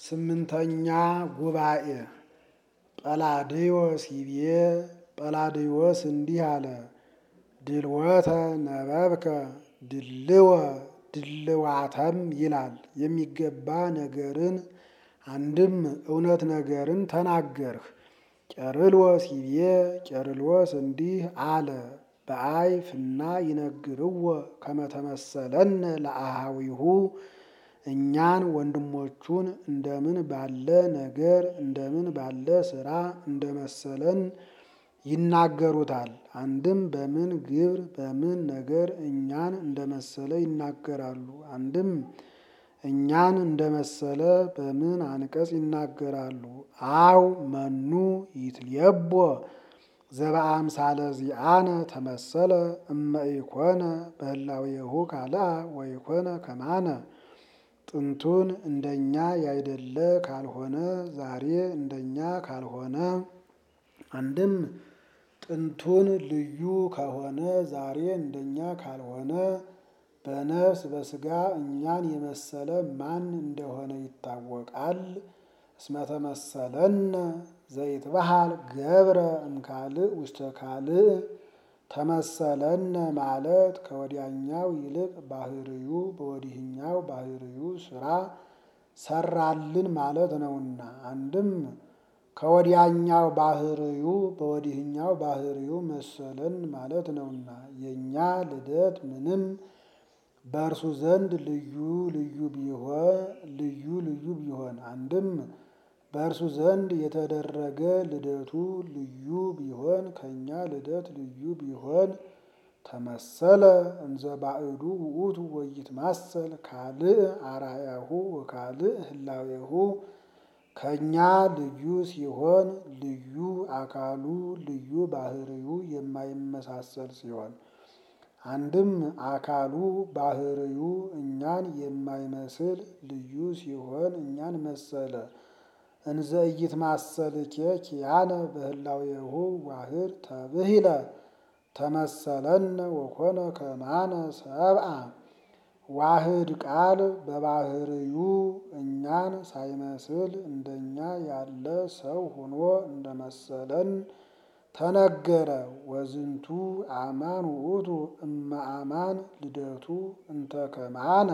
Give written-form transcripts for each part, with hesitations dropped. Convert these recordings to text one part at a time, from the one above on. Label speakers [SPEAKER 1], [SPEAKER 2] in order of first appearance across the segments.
[SPEAKER 1] ስምንተኛ ጉባኤ ጰላድዮስ ይቤ ጰላድዮስ እንዲህ አለ። ድልወተ ነበብከ ድልወ ድልዋተም ይላል። የሚገባ ነገርን አንድም እውነት ነገርን ተናገርህ። ቄርሎስ ይቤ ቄርሎስ እንዲህ አለ። በአይ ፍና ይነግርዎ ከመተመሰለነ ለአሃዊሁ እኛን ወንድሞቹን እንደምን ባለ ነገር እንደምን ባለ ስራ እንደመሰለን ይናገሩታል። አንድም በምን ግብር በምን ነገር እኛን እንደመሰለ ይናገራሉ። አንድም እኛን እንደመሰለ በምን አንቀጽ ይናገራሉ። አው መኑ ይትልየቦ ዘበአምሳለ ዚአነ ተመሰለ እመ ኢኮነ በህላዌሁ ካልአ ወኢኮነ ከማነ። ጥንቱን እንደኛ ያይደለ ካልሆነ ዛሬ እንደኛ ካልሆነ። አንድም ጥንቱን ልዩ ከሆነ ዛሬ እንደኛ ካልሆነ በነፍስ በስጋ እኛን የመሰለ ማን እንደሆነ ይታወቃል። እስመ ተመሰለነ ዘይትበሃል ገብረ እምካልእ ውስተ ካልእ። ተመሰለነ ማለት ከወዲያኛው ይልቅ ባህርዩ በወዲህኛው ባህርዩ ስራ ሰራልን ማለት ነውና። አንድም ከወዲያኛው ባህርዩ በወዲህኛው ባህርዩ መሰለን ማለት ነውና። የኛ ልደት ምንም በእርሱ ዘንድ ልዩ ልዩ ቢሆን አንድም በእርሱ ዘንድ የተደረገ ልደቱ ልዩ ቢሆን ከኛ ልደት ልዩ ቢሆን ተመሰለ እንዘ ባዕዱ ውእቱ ወይትማሰል ካልእ አርአያሁ ወካልእ ህላዌሁ። ከኛ ልዩ ሲሆን ልዩ አካሉ ልዩ ባህርዩ የማይመሳሰል ሲሆን አንድም አካሉ ባህርዩ እኛን የማይመስል ልዩ ሲሆን እኛን መሰለ። እንዘ ኢይትማሰልኬ ኪያነ በህላዌሁ ዋህድ ተብሂለ ተመሰለነ ወኮነ ከማነ ሰብአ። ዋህድ ቃል በባህርዩ እኛን ሳይመስል እንደኛ ያለ ሰው ሆኖ እንደመሰለን ተነገረ። ወዝንቱ አማን ውእቱ እመ አማን ልደቱ እንተ ከማነ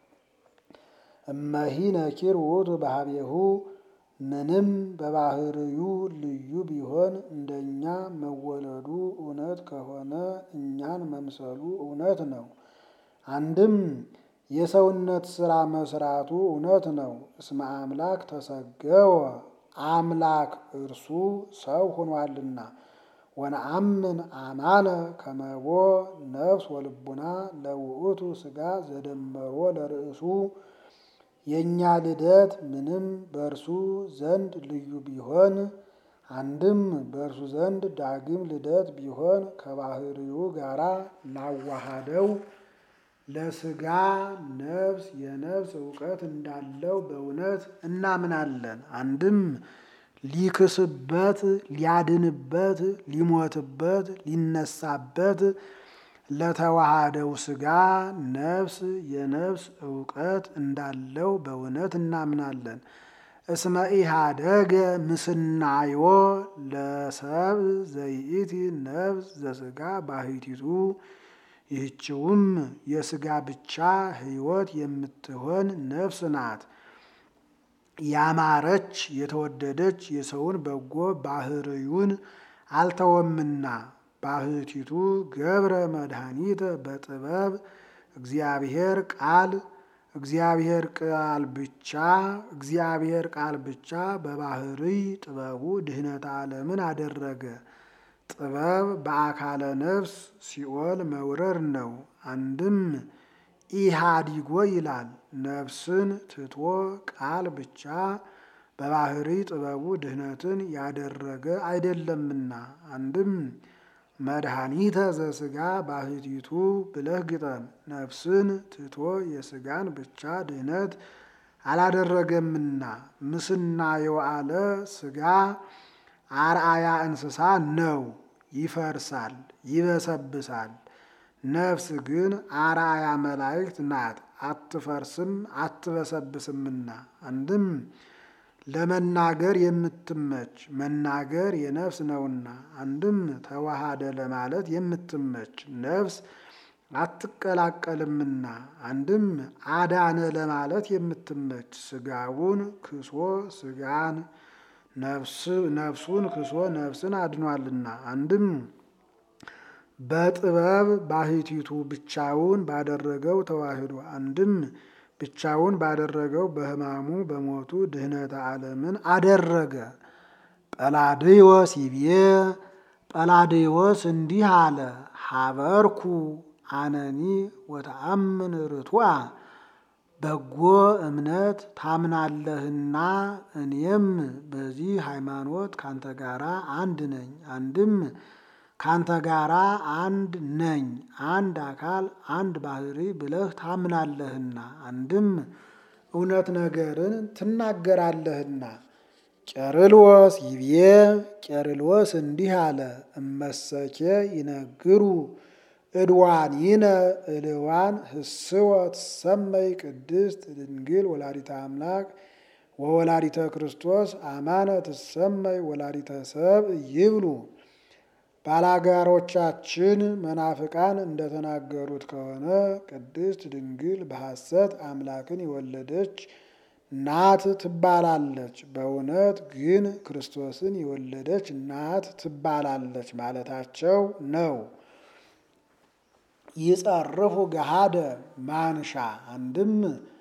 [SPEAKER 1] እመሂ ነኪር ውእቱ በሀቤሁ። ምንም በባህርዩ ልዩ ቢሆን እንደኛ መወለዱ እውነት ከሆነ እኛን መምሰሉ እውነት ነው። አንድም የሰውነት ስራ መስራቱ እውነት ነው። እስመ አምላክ ተሰገወ አምላክ እርሱ ሰው ሆኗልና። ወነአምን አማነ ከመቦ ነፍስ ወልቡና ለውእቱ ስጋ ዘደመሮ ለርእሱ። የእኛ ልደት ምንም በእርሱ ዘንድ ልዩ ቢሆን አንድም በእርሱ ዘንድ ዳግም ልደት ቢሆን ከባህርዩ ጋራ ላዋሃደው ለስጋ ነፍስ የነፍስ እውቀት እንዳለው በእውነት እናምናለን። አንድም ሊክስበት ሊያድንበት ሊሞትበት ሊነሳበት ለተዋሃደው ስጋ ነፍስ የነፍስ እውቀት እንዳለው በእውነት እናምናለን። እስመ ኢሃደገ ምስናዮ ለሰብእ ዘይእቲ ነፍስ ዘስጋ ባሕቲቱ። ይህችውም የስጋ ብቻ ሕይወት የምትሆን ነፍስ ናት። ያማረች የተወደደች የሰውን በጎ ባህርዩን አልተወምና። ባሕቲቱ ገብረ መድኃኒተ በጥበብ እግዚአብሔር ቃል ብቻ በባህርይ ጥበቡ ድህነተ ዓለምን አደረገ። ጥበብ በአካለ ነፍስ ሲኦል መውረድ ነው። አንድም ኢሃዲጎ ይላል ነፍስን ትቶ ቃል ብቻ በባህርይ ጥበቡ ድህነትን ያደረገ አይደለምና። አንድም መድኃኒተ ዘስጋ ባሕቲቱ ብለህ ግጠም። ነፍስን ትቶ የስጋን ብቻ ድህነት አላደረገምና። ምስናዮ አለ ስጋ አርአያ እንስሳ ነው፣ ይፈርሳል ይበሰብሳል። ነፍስ ግን አርአያ መላእክት ናት፣ አትፈርስም አትበሰብስምና። አንድም ለመናገር የምትመች መናገር የነፍስ ነውና። አንድም ተዋሃደ ለማለት የምትመች ነፍስ አትቀላቀልምና። አንድም አዳነ ለማለት የምትመች ስጋውን ክሶ ስጋን ነፍሱን ክሶ ነፍስን አድኗልና። አንድም በጥበብ ባሕቲቱ ብቻውን ባደረገው ተዋህዶ። አንድም ብቻውን ባደረገው በሕማሙ በሞቱ ድህነተ ዓለምን አደረገ። ጰላድዮስ ይቤ ጰላድዮስ እንዲህ አለ። ሀበርኩ አነኒ ወተአምን ርቱዐ በጎ እምነት ታምናለህና እኔም በዚህ ሃይማኖት ካንተ ጋራ አንድ ነኝ። አንድም ካንተ ጋራ አንድ ነኝ፣ አንድ አካል አንድ ባህሪ ብለህ ታምናለህና። አንድም እውነት ነገርን ትናገራለህና። ቄርሎስ ይቤ ቄርሎስ እንዲህ አለ። እመሰኬ ይነግሩ እድዋኒነ እልዋን ህስወ ትሰመይ ቅድስት ድንግል ወላዲተ አምላክ ወወላዲተ ክርስቶስ አማነ ትሰመይ ወላዲተ ሰብእ ይብሉ። ባላጋሮቻችን መናፍቃን እንደተናገሩት ከሆነ ቅድስት ድንግል በሐሰት አምላክን የወለደች ናት ትባላለች። በእውነት ግን ክርስቶስን የወለደች ናት ትባላለች ማለታቸው ነው። ይጸርፉ ገሃደ ማንሻ። አንድም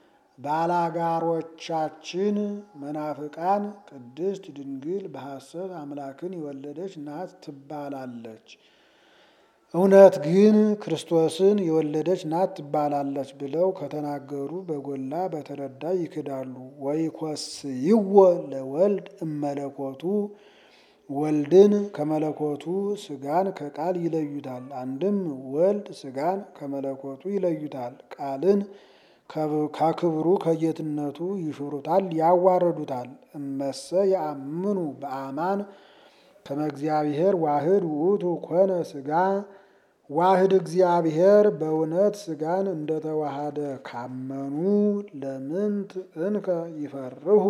[SPEAKER 1] ባላጋሮቻችን መናፍቃን ቅድስት ድንግል በሐሰት አምላክን የወለደች ናት ትባላለች፣ እውነት ግን ክርስቶስን የወለደች ናት ትባላለች ብለው ከተናገሩ በጎላ በተረዳ ይክዳሉ። ወይኮስይዎ ለወልድ እመለኮቱ ወልድን ከመለኮቱ ስጋን ከቃል ይለዩታል። አንድም ወልድ ስጋን ከመለኮቱ ይለዩታል። ቃልን ከክብሩ ከጌትነቱ ይሽሩታል፣ ያዋረዱታል። እመሰ ያአምኑ በአማን ከመ እግዚአብሔር ዋህድ ውእቱ ኮነ ስጋ ዋህድ እግዚአብሔር በእውነት ስጋን እንደተዋሃደ ካመኑ ለምንት እንከ ይፈርሁ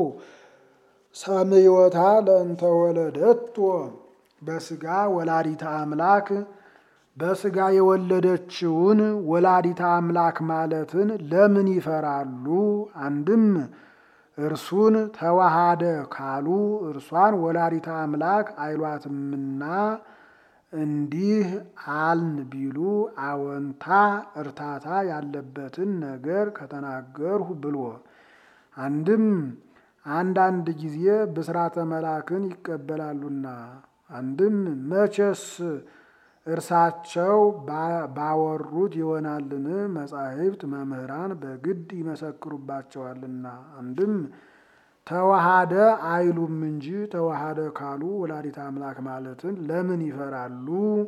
[SPEAKER 1] ሰምዮታ ለእንተ ወለደቶ በስጋ ወላዲተ አምላክ በስጋ የወለደችውን ወላዲተ አምላክ ማለትን ለምን ይፈራሉ? አንድም እርሱን ተዋሃደ ካሉ እርሷን ወላዲተ አምላክ አይሏትምና እንዲህ አልን ቢሉ አወንታ እርታታ ያለበትን ነገር ከተናገርሁ ብሎ። አንድም አንዳንድ ጊዜ ብስራተ መላክን ይቀበላሉና። አንድም መቼስ እርሳቸው ባወሩት ይሆናልን? መጻሕፍት መምህራን በግድ ይመሰክሩባቸዋልና። አንድም ተዋሃደ አይሉም እንጂ ተዋሃደ ካሉ ወላዲተ አምላክ ማለትን ለምን ይፈራሉ?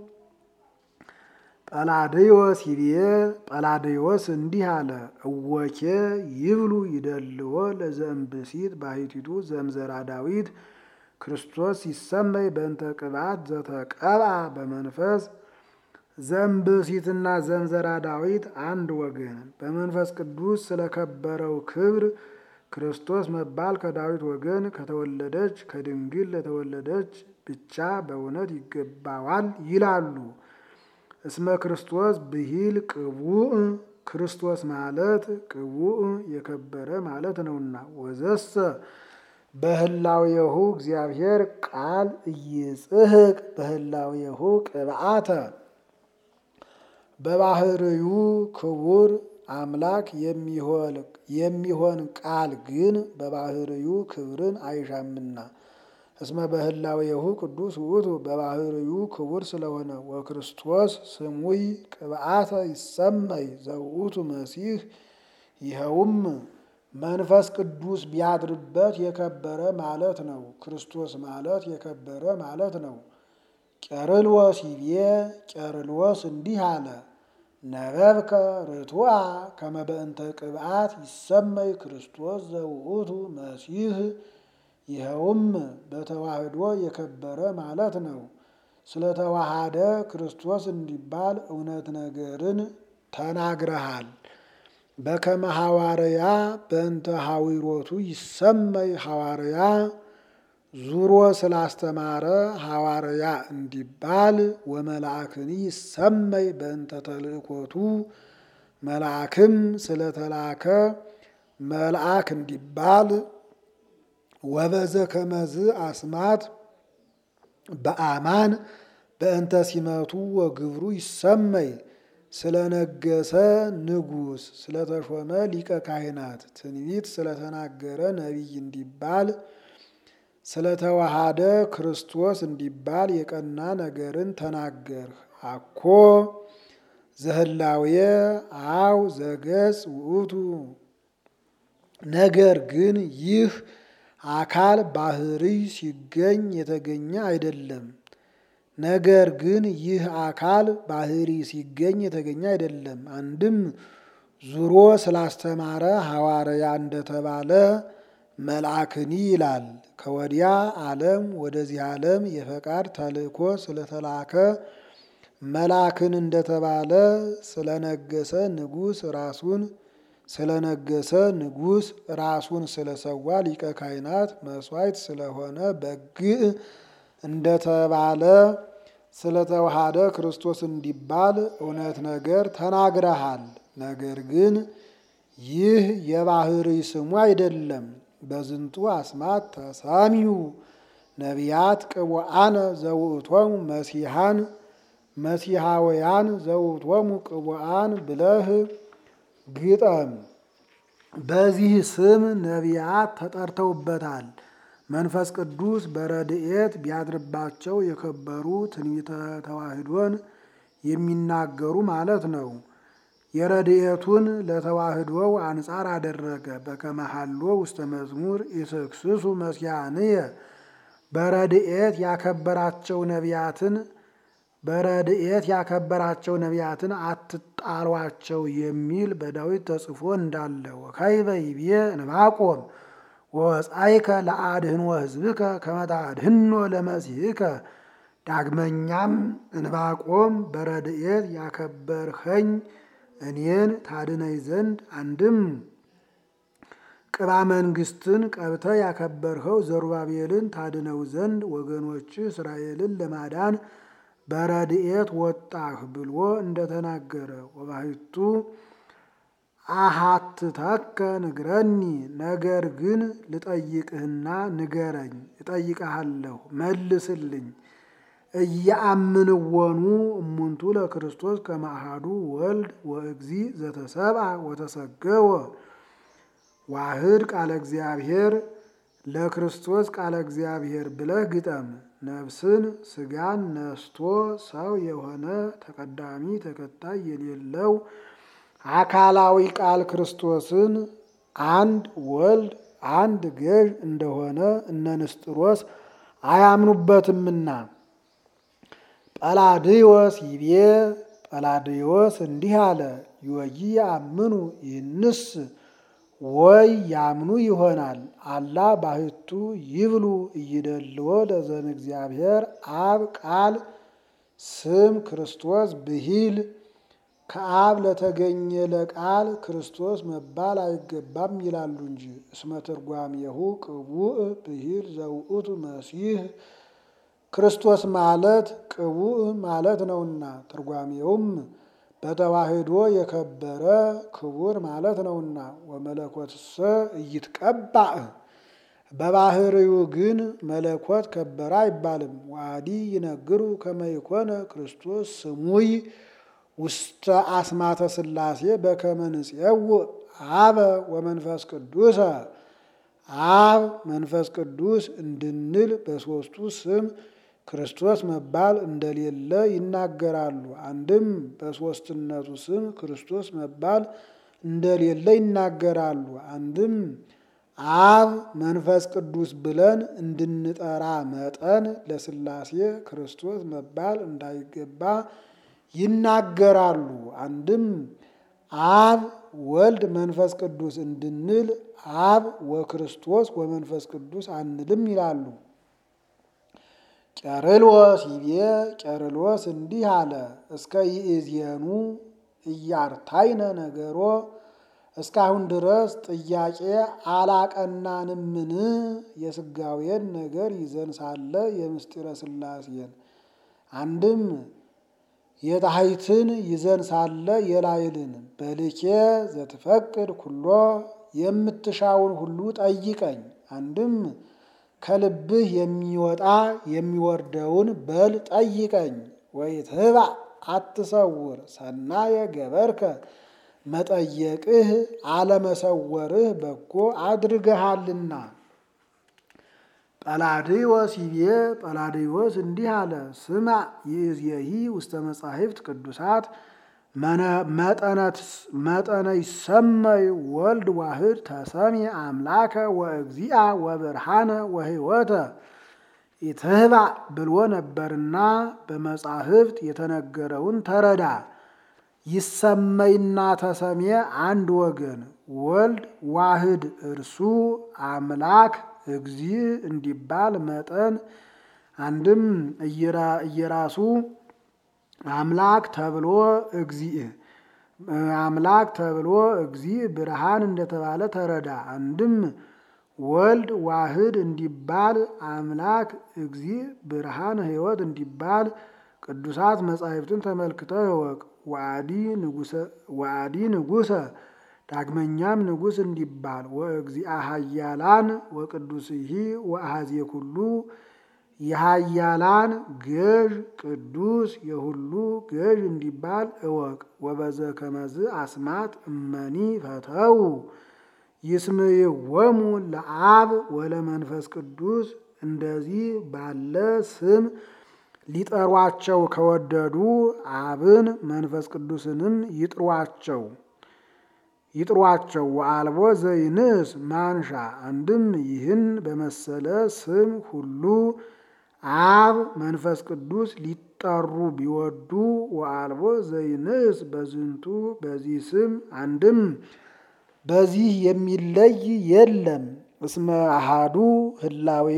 [SPEAKER 1] ጰላድዮስ ይቤ ጰላድዮስ እንዲህ አለ። እወኬ ይብሉ ይደልዎ ለዘእምብእሲት ባሕቲቱ ዘምዘራ ዳዊት ክርስቶስ ይሰመይ በእንተ ቅብአት ዘተቀብአ በመንፈስ። ዘእምብእሲትና ዘምዘራ ዳዊት አንድ ወገን በመንፈስ ቅዱስ ስለከበረው ክብር ክርስቶስ መባል ከዳዊት ወገን ከተወለደች ከድንግል ለተወለደች ብቻ በእውነት ይገባዋል ይላሉ። እስመ ክርስቶስ ብሂል ቅቡእ ክርስቶስ ማለት ቅቡእ የከበረ ማለት ነውና። ወዘሰ በህላዌሁ እግዚአብሔር ቃል ኢይጽሕቅ በህላዌሁ ቅብአተ በባህርዩ ክቡር አምላክ የሚሆን ቃል ግን በባህርዩ ክብርን አይሻምና። እስመ በህላዌሁ ቅዱስ ውእቱ በባህርዩ ክቡር ስለሆነ። ወክርስቶስ ስሙይ ቅብአተ ይሰመይ ዘውእቱ መሲህ ይኸውም መንፈስ ቅዱስ ቢያድርበት የከበረ ማለት ነው። ክርስቶስ ማለት የከበረ ማለት ነው። ቄርሎስ ይቤ ቄርሎስ እንዲህ አለ። ነበብከ ርቱዐ ከመ በእንተ ቅብአት ይሰመይ ክርስቶስ ዘውእቱ መሲህ ይኸውም በተዋህዶ የከበረ ማለት ነው። ስለተዋሃደ ክርስቶስ እንዲባል እውነት ነገርን ተናግረሃል። በከመ ሐዋርያ በእንተ ሐዊሮቱ ይሰመይ ሐዋርያ ዙሮ ስላስተማረ ሐዋርያ እንዲባል ወመልአክኒ ይሰመይ በእንተ ተልእኮቱ መልአክም ስለተላከ መልአክ እንዲባል ወበዘ ከመዝ አስማት በአማን በእንተ ሲመቱ ወግብሩ ይሰመይ ስለነገሰ ንጉሥ ስለተሾመ ሊቀ ካህናት ትንቢት ስለተናገረ ነቢይ እንዲባል ስለተዋሃደ ክርስቶስ እንዲባል የቀና ነገርን ተናገርህ። አኮ ዘህላዌ አው ዘገጽ ውእቱ ነገር ግን ይህ አካል ባህሪ ሲገኝ የተገኘ አይደለም። ነገር ግን ይህ አካል ባህሪ ሲገኝ የተገኘ አይደለም። አንድም ዙሮ ስላስተማረ ሐዋርያ እንደተባለ መልአክኒ ይላል። ከወዲያ ዓለም ወደዚህ ዓለም የፈቃድ ተልእኮ ስለተላከ መልአክን እንደተባለ ስለነገሰ ንጉሥ ራሱን ስለሰዋ ሊቀ ካህናት መስዋዕት ስለሆነ በግዕ እንደተባለ ስለተዋሃደ ክርስቶስ እንዲባል እውነት ነገር ተናግረሃል። ነገር ግን ይህ የባህሪ ስሙ አይደለም። በዝንቱ አስማት ተሳሚዩ ነቢያት ቅቡአነ ዘውእቶሙ መሲሐውያን ዘውእቶሙ ቅቡአን ብለህ ግጠም። በዚህ ስም ነቢያት ተጠርተውበታል። መንፈስ ቅዱስ በረድኤት ቢያድርባቸው የከበሩ ትንቢተ ተዋህዶን የሚናገሩ ማለት ነው። የረድኤቱን ለተዋህዶው አንጻር አደረገ። በከመ ሀሎ ውስተ መዝሙር ኢትክስሱ መስያንየ በረድኤት ያከበራቸው ነቢያትን አትጣሏቸው የሚል በዳዊት ተጽፎ እንዳለ ወካዕበ ይቤ ዕንባቆም ወወጻእከ ለአድኅኖ ሕዝብከ ከመ ታድኅኖ ለመሲሕከ። ዳግመኛም ዕንባቆም በረድኤት ያከበርኸኝ እኔን ታድነኝ ዘንድ አንድም ቅባ መንግሥትን ቀብተ ያከበርኸው ዘሩባቤልን ታድነው ዘንድ ወገኖች እስራኤልን ለማዳን በረድኤት ወጣህ ብሎ እንደተናገረ ወባሕቱ አሃትተከ ንግረኒ ነገር ግን ልጠይቅህና ንገረኝ፣ እጠይቅሃለሁ መልስልኝ። እያአምንወኑ እሙንቱ ለክርስቶስ ከመ አሐዱ ወልድ ወእግዚእ ዘተሰብአ ወተሰገወ ዋህድ ቃለ እግዚአብሔር ለክርስቶስ ቃለ እግዚአብሔር ብለህ ግጠም። ነፍስን ስጋን ነስቶ ሰው የሆነ ተቀዳሚ ተከታይ የሌለው አካላዊ ቃል ክርስቶስን አንድ ወልድ አንድ ገዥ እንደሆነ እነ ንስጥሮስ አያምኑበትምና። ጰላድዮስ ይቤ ጰላድዮስ እንዲህ አለ። ይወይ ያምኑ ይህንስ ወይ ያምኑ ይሆናል። አላ ባሕቱ ይብሉ እይደልዎ ለዘም እግዚአብሔር አብ ቃል ስም ክርስቶስ ብሂል ከአብ ለተገኘ ለቃል ክርስቶስ መባል አይገባም ይላሉ እንጂ። እስመ ትርጓሜሁ ቅቡእ ብሂል ዘውእቱ መሲሕ ክርስቶስ ማለት ቅቡእ ማለት ነውና፣ ትርጓሜውም በተዋህዶ የከበረ ክቡር ማለት ነውና። ወመለኮትሰ ኢይትቀባእ በባህሪው ግን መለኮት ከበረ አይባልም። ዋዲ ይነግሩ ከመ ይኮነ ክርስቶስ ስሙይ ውስተ አስማተ ሥላሴ በከመ ንፄውእ አበ ወመንፈስ ቅዱሰ አብ መንፈስ ቅዱስ እንድንል በሦስቱ ስም ክርስቶስ መባል እንደሌለ ይናገራሉ። አንድም በሦስትነቱ ስም ክርስቶስ መባል እንደሌለ ይናገራሉ። አንድም አብ መንፈስ ቅዱስ ብለን እንድንጠራ መጠን ለሥላሴ ክርስቶስ መባል እንዳይገባ ይናገራሉ። አንድም አብ ወልድ መንፈስ ቅዱስ እንድንል አብ ወክርስቶስ ወመንፈስ ቅዱስ አንልም ይላሉ። ቄርሎስ ይቤ ቄርሎስ እንዲህ አለ። እስከ ይእዜኑ እያርታይነ ነገሮ እስካሁን ድረስ ጥያቄ አላቀናንምን? የሥጋዌን ነገር ይዘን ሳለ የምስጢረ ሥላሴን አንድም የታሕትን ይዘን ሳለ የላዕልን በልኬ ዘትፈቅድ ኩሎ የምትሻውን ሁሉ ጠይቀኝ። አንድም ከልብህ የሚወጣ የሚወርደውን በል ጠይቀኝ። ወይትህባእ አትሰውር ሰናየ ገበርከ መጠየቅህ አለመሰወርህ በጎ አድርገሃልና። ጰላድዮስ ይቤ ጰላድዮስ እንዲህ አለ። ስማ ይእዜሂ ውስተ መጻሕፍት ቅዱሳት መጠነ ይሰመይ ወልድ ዋህድ ተሰምየ አምላከ ወእግዚአ ወብርሃነ ወሕይወተ ኢትህባእ ብሎ ነበርና በመጻሕፍት የተነገረውን ተረዳ። ይሰመይና ተሰምየ አንድ ወገን፣ ወልድ ዋህድ እርሱ አምላክ እግዚእ እንዲባል መጠን አንድም እየራሱ አምላክ ተብሎ እግዚእ ብርሃን እንደተባለ ተረዳ። አንድም ወልድ ዋህድ እንዲባል አምላክ እግዚእ ብርሃን ሕይወት እንዲባል ቅዱሳት መጻሕፍትን ተመልክተህ እወቅ። ወአዲ ንጉሠ ዳግመኛም ንጉሥ እንዲባል ወእግዚአ ኃያላን ወቅዱስሂ ወአኀዜ ኩሉ የኃያላን ገዥ ቅዱስ የሁሉ ገዥ እንዲባል እወቅ። ወበዘ ከመዝ አስማት እመኒ ፈተው ይስምይዎሙ ለአብ ወለመንፈስ ቅዱስ እንደዚህ ባለ ስም ሊጠሯቸው ከወደዱ አብን መንፈስ ቅዱስንም ይጥሯቸው። ወአልቦ ዘይንስ ማንሻ አንድም ይህን በመሰለ ስም ሁሉ አብ መንፈስ ቅዱስ ሊጠሩ ቢወዱ ወአልቦ ዘይንስ በዝንቱ በዚህ ስም አንድም በዚህ የሚለይ የለም። እስመ አሐዱ ህላዌ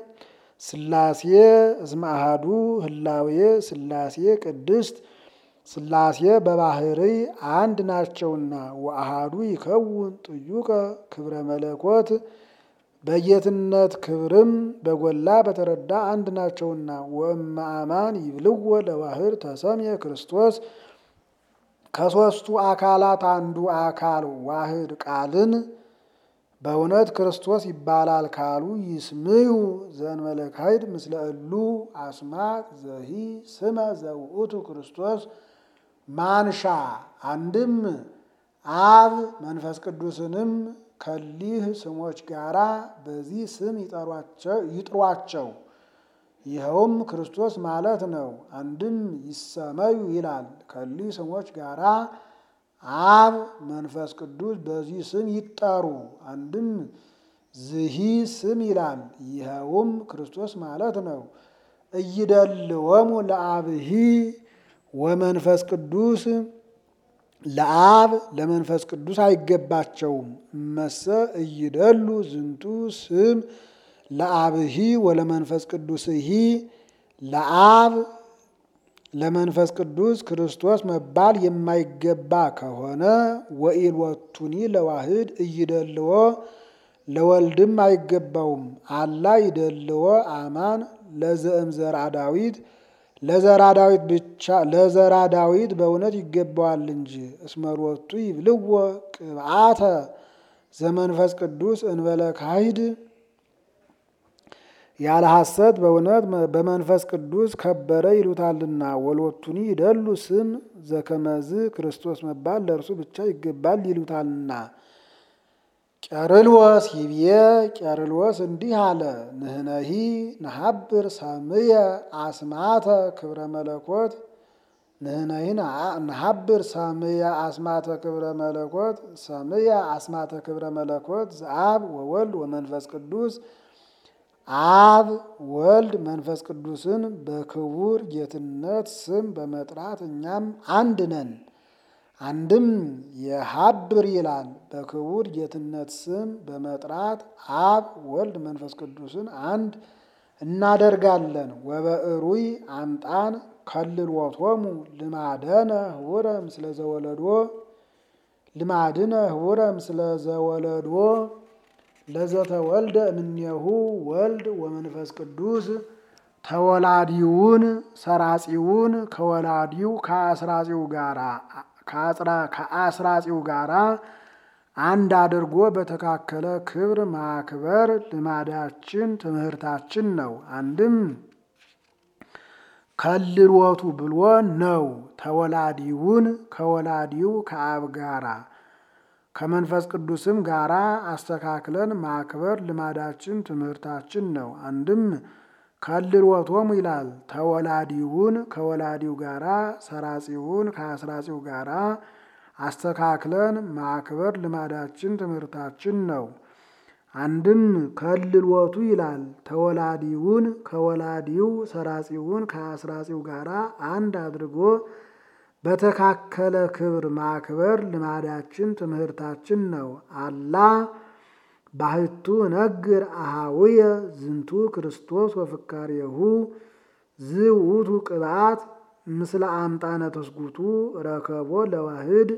[SPEAKER 1] ሥላሴ እስመ አሐዱ ህላዌ ሥላሴ ቅድስት ሥላሴ በባህርይ አንድ ናቸውና። ወአሐዱ ይከውን ጥዩቀ ክብረ መለኮት በጌትነት ክብርም በጎላ በተረዳ አንድ ናቸውና። ወእመ አማን ይብልዎ ለዋህድ ተሰምየ ክርስቶስ ከሦስቱ አካላት አንዱ አካል ዋህድ ቃልን በእውነት ክርስቶስ ይባላል ካሉ ይስምዩ ዘእንበለ ካይድ ምስለ እሉ አስማት ዘሂ ስመ ዘውእቱ ክርስቶስ ማንሻ አንድም አብ መንፈስ ቅዱስንም ከሊህ ስሞች ጋራ በዚህ ስም ይጥሯቸው። ይኸውም ክርስቶስ ማለት ነው። አንድም ይሰመዩ ይላል ከሊህ ስሞች ጋራ አብ መንፈስ ቅዱስ በዚህ ስም ይጠሩ። አንድም ዝሂ ስም ይላል ይኸውም ክርስቶስ ማለት ነው። እይደልወሙ ለአብሂ ወመንፈስ ቅዱስ ለአብ ለመንፈስ ቅዱስ አይገባቸውም። እመሰ እይደሉ ዝንቱ ስም ለአብሂ ወለመንፈስ ቅዱስሂ ለአብ ለመንፈስ ቅዱስ ክርስቶስ መባል የማይገባ ከሆነ ወኢልወቱኒ ለዋህድ እይደልዎ ለወልድም አይገባውም። አላ ይደልዎ አማን ለዘእም ዘርአ ዳዊት ለዘራ ዳዊት ብቻ ለዘራ ዳዊት በእውነት ይገባዋል እንጂ። እስመሮቱ ይብልዎ ቅብአተ ዘመንፈስ ቅዱስ እንበለ ካይድ ያለ ሐሰት በእውነት በመንፈስ ቅዱስ ከበረ ይሉታልና። ወሎቱኒ ይደሉ ስም ዘከመዝ ክርስቶስ መባል ለእርሱ ብቻ ይገባል ይሉታልና። ቄርሎስ ይብዬ ቄርሎስ እንዲህ አለ። ንሕነሂ ነሐብር ሰምየ አስማተ ክብረ መለኮት ንሕነሂ ነሐብር ሰምየ አስማተ ክብረ መለኮት ሰምየ አስማተ ክብረ መለኮት ዘአብ ወወልድ ወመንፈስ ቅዱስ አብ ወልድ መንፈስ ቅዱስን በክቡር ጌትነት ስም በመጥራት እኛም አንድ ነን። አንድም የሐብር ይላል በክቡር ጌትነት ስም በመጥራት አብ ወልድ መንፈስ ቅዱስን አንድ እናደርጋለን። ወበእሩይ አምጣን ከልልወቶሙ ልማደነ ህቡረ ምስለ ዘወለዶ ልማድነ ህቡረ ምስለ ዘወለዶ ለዘተወልደ እምኔሁ ወልድ ወመንፈስ ቅዱስ ተወላዲውን ሰራጺውን ከወላዲው ከአስራጺው ጋራ አንድ አድርጎ በተካከለ ክብር ማክበር ልማዳችን ትምህርታችን ነው። አንድም ከልሎቱ ብሎ ነው። ተወላዲውን ከወላዲው ከአብ ጋራ ከመንፈስ ቅዱስም ጋራ አስተካክለን ማክበር ልማዳችን ትምህርታችን ነው። አንድም ከልሎቶሙ ይላል። ተወላዲውን ከወላዲው ጋራ ሰራጺውን ከአስራጺው ጋራ አስተካክለን ማክበር ልማዳችን ትምህርታችን ነው። አንድም ከልሎቱ ይላል። ተወላዲውን ከወላዲው ሰራጺውን ከአስራጺው ጋራ አንድ አድርጎ በተካከለ ክብር ማክበር ልማዳችን ትምህርታችን ነው። አላ ባህቱ ነግር አሃውየ ዝንቱ ክርስቶስ ወፍካሬሁ ዝውቱ ቅብአት ምስለ አምጣነ ተስጉቱ ረከቦ ለዋህድ።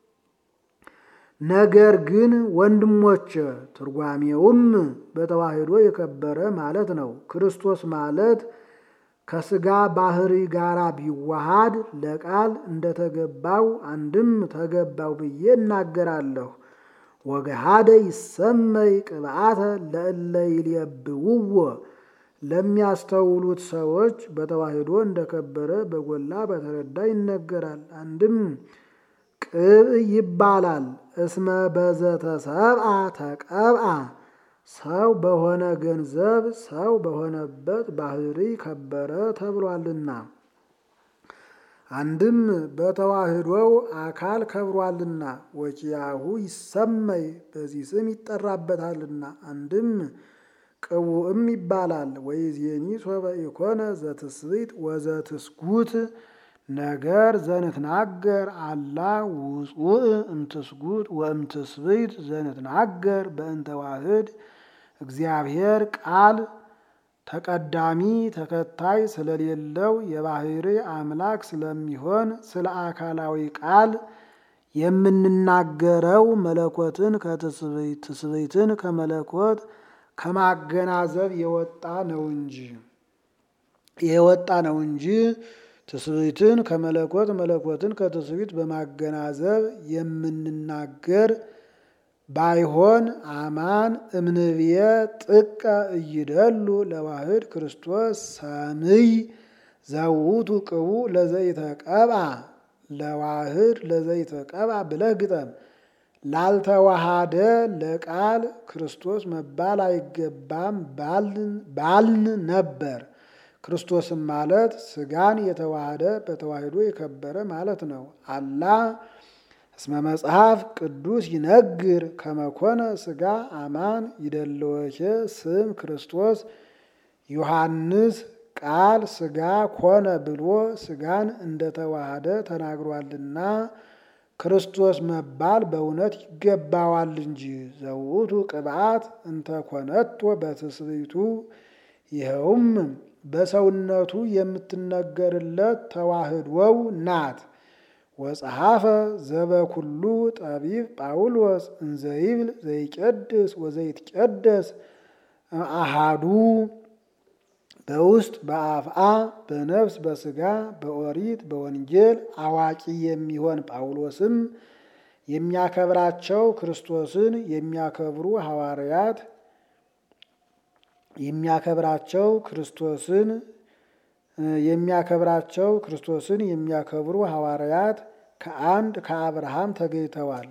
[SPEAKER 1] ነገር ግን ወንድሞች ትርጓሜውም በተዋህዶ የከበረ ማለት ነው። ክርስቶስ ማለት ከስጋ ባህሪ ጋራ ቢዋሃድ ለቃል እንደተገባው አንድም ተገባው ብዬ እናገራለሁ። ወገሃደ ይሰመይ ቅብአተ ለእለ ይልየብውዎ ለሚያስተውሉት ሰዎች በተዋህዶ እንደከበረ በጎላ በተረዳ ይነገራል። አንድም ቅብ ይባላል። እስመ በዘተሰብአ ተቀብአ ሰው በሆነ ገንዘብ ሰው በሆነበት ባህሪ ከበረ ተብሏልና። አንድም በተዋህዶው አካል ከብሯልና። ወኪያሁ ይሰመይ በዚህ ስም ይጠራበታልና። አንድም ቅቡእም ይባላል። ወይዜኒ ሶበ ኢኮነ ዘትስብእት ወዘትስጉት ነገር ዘንትናገር አላ ውጹእ እምትስጉት ወእምትስብእት ዘንትናገር በእንተ ዋህድ እግዚአብሔር ቃል ተቀዳሚ ተከታይ ስለሌለው የባህሪ አምላክ ስለሚሆን ስለ አካላዊ ቃል የምንናገረው መለኮትን ከትስብእት ትስብእትን ከመለኮት ከማገናዘብ የወጣ ነው እንጂ ትስብእትን ከመለኮት መለኮትን ከትስብእት በማገናዘብ የምንናገር ባይሆን አማን እምንብየ ጥቀ እይደሉ ለዋህድ ክርስቶስ ሰምይ ዘውቱ ቅቡ ለዘይተቀብአ ለዋህድ ለዘይተቀብአ ብለህ ግጠም። ላልተዋሃደ ለቃል ክርስቶስ መባል አይገባም ባልን ነበር። ክርስቶስም ማለት ስጋን የተዋሃደ በተዋህዶ የከበረ ማለት ነው። አላ እስመ መጽሐፍ ቅዱስ ይነግር ከመኮነ ስጋ አማን ይደለወኬ ስም ክርስቶስ ዮሐንስ ቃል ስጋ ኮነ ብሎ ስጋን እንደተዋሃደ ተናግሯልና ክርስቶስ መባል በእውነት ይገባዋል እንጂ። ዘውቱ ቅብአት እንተ ኮነቶ በትስብእቱ ይኸውም በሰውነቱ የምትነገርለት ተዋህዶው ናት። ወጸሐፈ ዘበኩሉ ጠቢብ ጳውሎስ እንዘይብል ዘይቀድስ ወዘይትቀደስ አሃዱ በውስጥ በአፍአ በነፍስ በስጋ በኦሪት በወንጌል አዋቂ የሚሆን ጳውሎስም የሚያከብራቸው ክርስቶስን የሚያከብሩ ሐዋርያት የሚያከብሩ ሐዋርያት ከአንድ ከአብርሃም ተገኝተዋል።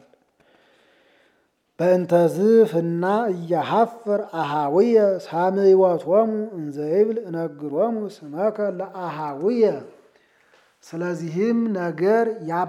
[SPEAKER 1] በእንተዝ ፍና እያሐፍር አሃውየ ሳምይወቶሙ እንዘይብል እነግሮሙ ስመከ ለአሃውየ። ስለዚህም ነገር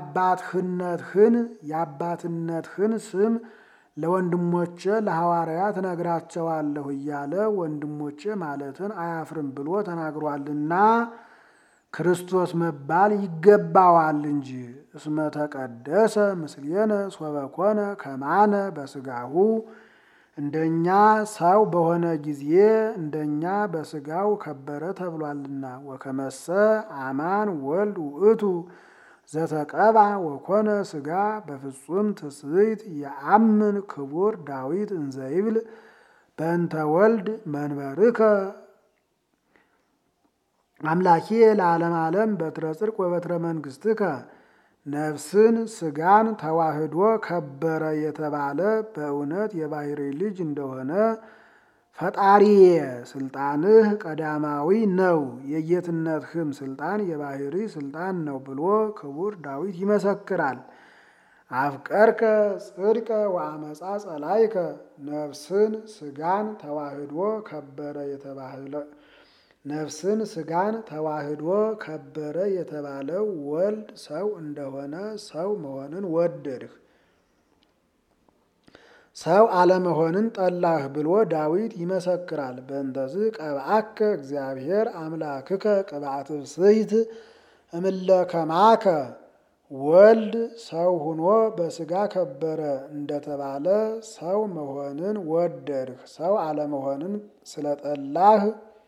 [SPEAKER 1] የአባትነትህን ስም ለወንድሞቼ ለሐዋርያት እነግራቸዋለሁ እያለ ወንድሞቼ ማለትን አያፍርም ብሎ ተናግሯልና ክርስቶስ መባል ይገባዋል እንጂ። እስመ ተቀደሰ ምስሌነ ሶበ ኮነ ከማነ በስጋሁ እንደኛ ሰው በሆነ ጊዜ እንደኛ በስጋው ከበረ ተብሏልና። ወከመሰ አማን ወልድ ውእቱ ዘተቀባ ወኮነ ሥጋ በፍጹም ትስብእት የአምን ክቡር ዳዊት እንዘይብል በእንተ ወልድ መንበርከ አምላኬ ለዓለም ዓለም በትረ ጽድቅ ወበትረ መንግሥትከ ነፍስን ሥጋን ተዋህዶ ከበረ የተባለ በእውነት የባሕርይ ልጅ እንደሆነ ፈጣሪዬ ስልጣንህ ቀዳማዊ ነው፣ የጌትነትህም ስልጣን የባሕርይ ስልጣን ነው ብሎ ክቡር ዳዊት ይመሰክራል። አፍቀርከ ጽድቀ ወአመፃ ጸላይከ ነፍስን ሥጋን ተዋህዶ ከበረ ነፍስን ሥጋን ተዋህዶ ከበረ የተባለው ወልድ ሰው እንደሆነ ሰው መሆንን ወደድህ፣ ሰው አለመሆንን ጠላህ ብሎ ዳዊት ይመሰክራል። በእንተዝህ ቀብአከ እግዚአብሔር አምላክከ ቅብአተ ብፅዕት እምለከማከ ወልድ ሰው ሆኖ በሥጋ ከበረ እንደተባለ ሰው መሆንን ወደድህ፣ ሰው አለመሆንን ስለጠላህ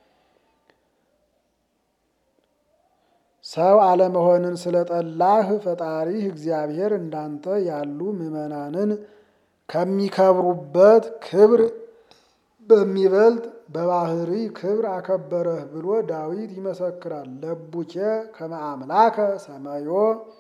[SPEAKER 1] ፈጣሪህ እግዚአብሔር እንዳንተ ያሉ ምዕመናንን ከሚከብሩበት ክብር በሚበልጥ በባሕርይ ክብር አከበረህ ብሎ ዳዊት ይመሰክራል። ለቡኬ ከመ አምላከ ሰማዮ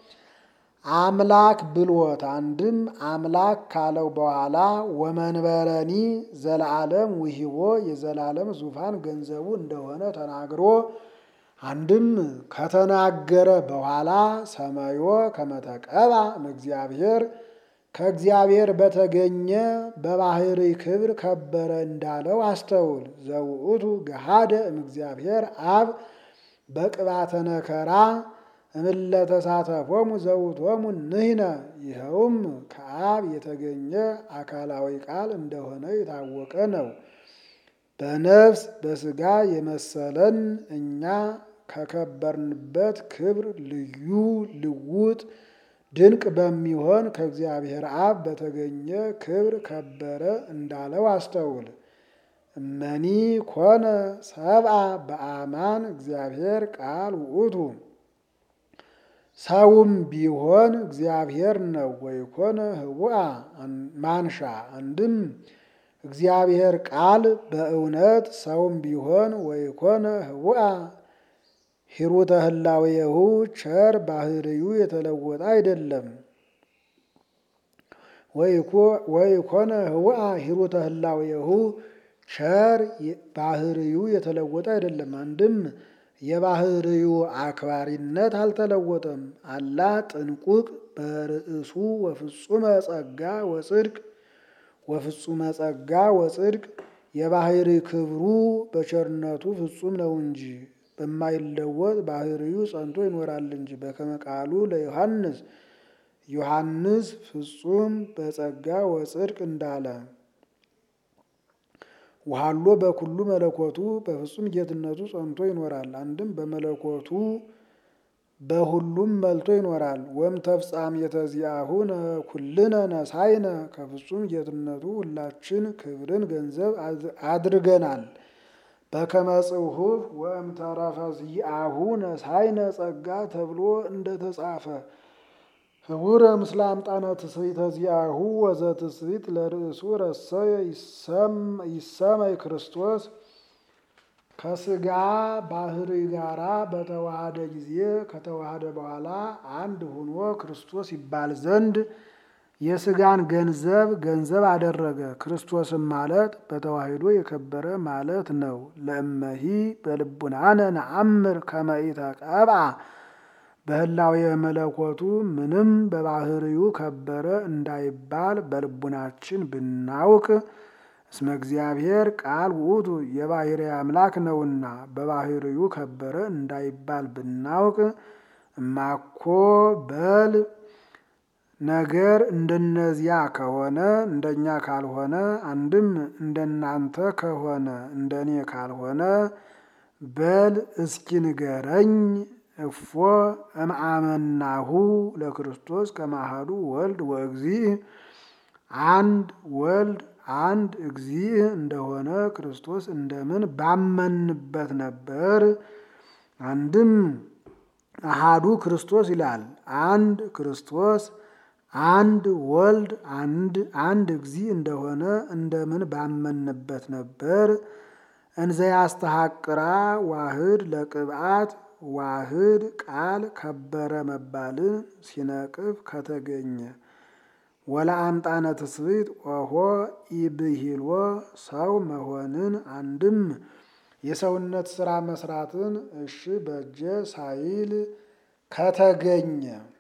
[SPEAKER 1] አምላክ ብሎት አንድም አምላክ ካለው በኋላ ወመንበረኒ ዘለዓለም ውሂቦ የዘላለም ዙፋን ገንዘቡ እንደሆነ ተናግሮ አንድም ከተናገረ በኋላ ሰማዮ ከመተቀባ እምእግዚአብሔር ከእግዚአብሔር በተገኘ በባሕርይ ክብር ከበረ እንዳለው አስተውል። ዘውእቱ ገሃደ እምእግዚአብሔር አብ በቅባተ ነከራ እምለተሳተፎሙ ዘውእቶሙ ንሕነ ይኸውም ከአብ የተገኘ አካላዊ ቃል እንደሆነ የታወቀ ነው። በነፍስ በሥጋ የመሰለን እኛ ከከበርንበት ክብር ልዩ ልውጥ ድንቅ በሚሆን ከእግዚአብሔር አብ በተገኘ ክብር ከበረ እንዳለው አስተውል። እመኒ ኮነ ሰብአ በአማን እግዚአብሔር ቃል ውእቱ ሰውም ቢሆን እግዚአብሔር ነው። ወይኮነ ህቡአ ማንሻ አንድም እግዚአብሔር ቃል በእውነት ሰውም ቢሆን ወይኮነ ህቡአ ሂሩተ ህላዌሁ ቸር ባሕርዩ የተለወጠ አይደለም። ወይኮነ ህቡአ ሂሩተ ህላዌሁ ቸር ባሕርዩ የተለወጠ አይደለም። አንድም የባሕርዩ አክባሪነት አልተለወጠም። አላ ጥንቁቅ በርእሱ ወፍጹመ ጸጋ ወጽድቅ የባሕርይ ክብሩ በቸርነቱ ፍጹም ነው እንጂ በማይለወጥ ባሕርዩ ጸንቶ ይኖራል እንጂ። በከመ ቃሉ ለዮሐንስ ዮሐንስ ፍጹም በጸጋ ወጽድቅ እንዳለ ወሃሎ በኩሉ መለኮቱ በፍጹም ጌትነቱ ጸንቶ ይኖራል። አንድም በመለኮቱ በሁሉም መልቶ ይኖራል። ወእምተፍጻሜተ ዚአሁ ኩልነ ነሳይነ ከፍጹም ጌትነቱ ሁላችን ክብርን ገንዘብ አድርገናል። በከመ ጽሑፍ ወእምተረፈ ዚአሁ ነሳይነ ጸጋ ተብሎ እንደተጻፈ ህቡረ ምስለ አምጣነ ትስብእተ ዚአሁ ወዘትስብእት ለርእሱ ረሰየ ይሰመይ ክርስቶስ ከሥጋ ባሕርይ ጋራ በተዋሃደ ጊዜ ከተዋሃደ በኋላ አንድ ሆኖ ክርስቶስ ይባል ዘንድ የሥጋን ገንዘብ አደረገ። ክርስቶስም ማለት በተዋሂዶ የከበረ ማለት ነው። ለእመሂ በልቡናነ ነአምር ከመ ኢተቀብአ በህላዌ መለኮቱ ምንም በባሕርዩ ከበረ እንዳይባል በልቡናችን ብናውቅ እስመ እግዚአብሔር ቃል ውእቱ የባሕርይ አምላክ ነውና በባሕርዩ ከበረ እንዳይባል ብናውቅ እማኮ በል ነገር እንደነዚያ ከሆነ እንደኛ ካልሆነ አንድም እንደናንተ ከሆነ እንደኔ ካልሆነ በል እስኪ ንገረኝ። እፎ እምአመናሁ ለክርስቶስ ከማሃዱ ወልድ ወእግዚእ አንድ ወልድ አንድ እግዚእ እንደሆነ ክርስቶስ እንደምን ባመንበት ነበር። አንድም አሃዱ ክርስቶስ ይላል። አንድ ክርስቶስ አንድ ወልድ አንድ እግዚእ እንደሆነ እንደምን ባመንበት ነበር። እንዘ ያስተሐቅራ ዋህድ ለቅብአት ዋህድ ቃል ከበረ መባልን ሲነቅፍ ከተገኘ ወለአምጣነ ትስብእት ኦሆ ኢብሂልዎ ሰው መሆንን አንድም የሰውነት ሥራ መስራትን እሺ በጀ ሳይል ከተገኘ